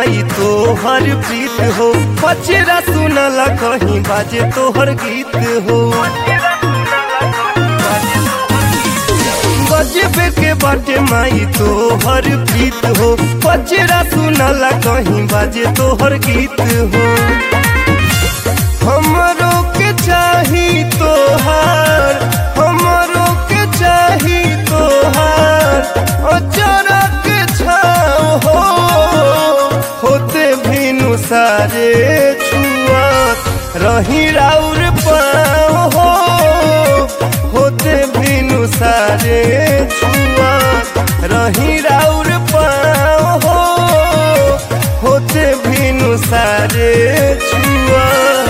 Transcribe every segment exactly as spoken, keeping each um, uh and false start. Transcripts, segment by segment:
माई तोहर प्रीत हो, पचरा सुनला कहीं बाजे तोहर गीत हो। गजबे के बाटे माई तोहर प्रीत हो, पचरा सुनला कहीं बाजे तोहर गीत हो। हमरो के चाही तोहार, हमरो के चाही तोहार, अचरा के छाव हो। होते भीनु सारे छुआत रही राउर पाँव हो। होते भीनु सारे छुआत रही राउर पाँव हो। होते भीनु सारे छुआत।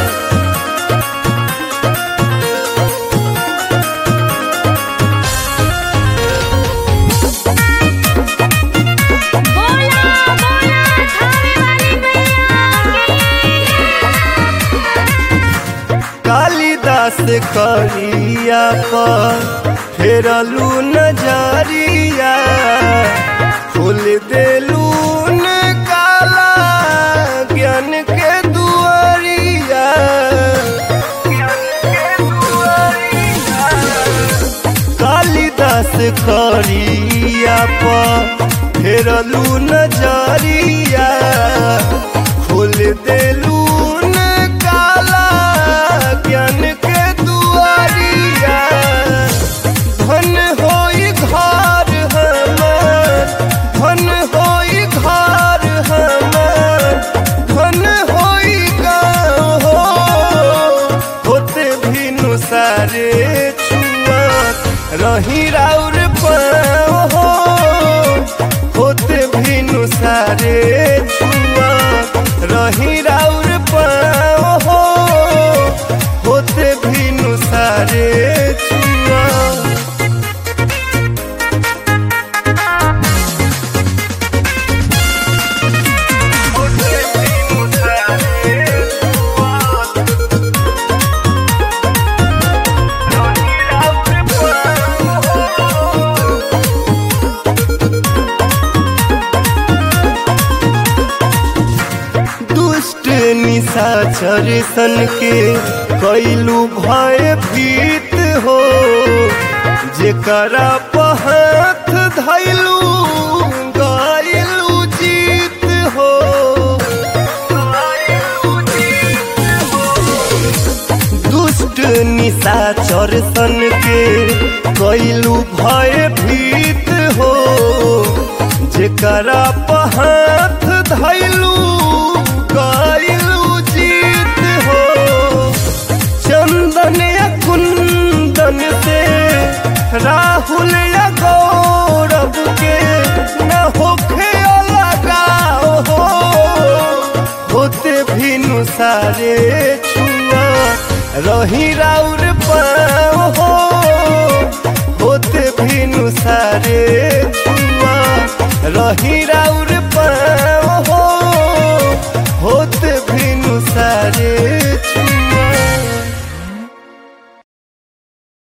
कालिदास करिया पर फेरलू नजरिया, खोल देलू न काला ज्ञान के दुआरिया। कालिदास करिया पर फेरलू नजरिया, खोल देलू ज्ञान के दुआरिया। धन होई घर हमार, धन होई घर हमार, धन होई गाँव हो। होते भीनु सारे छुआत रही राउर पाँव हो। होते भीनु सारे छुआत रही राउर पाँव हो। होते भीनु सारे छुआत। निशाचर सन के कैलू भय भीत हो, जेकरा पहाथ धैलू गइलू जीत हो। दुष्ट निशाचर सन के कैलू भय भीत हो, जेकरा पहाथ धैलू गइलू जीत हो। चंदन या कुंदन से राहुल या गौरव के न होखे लगाव हो। होते भीनु सारे छुआत रही राउर पाँव हो। होते भीनु सारे छुआत रही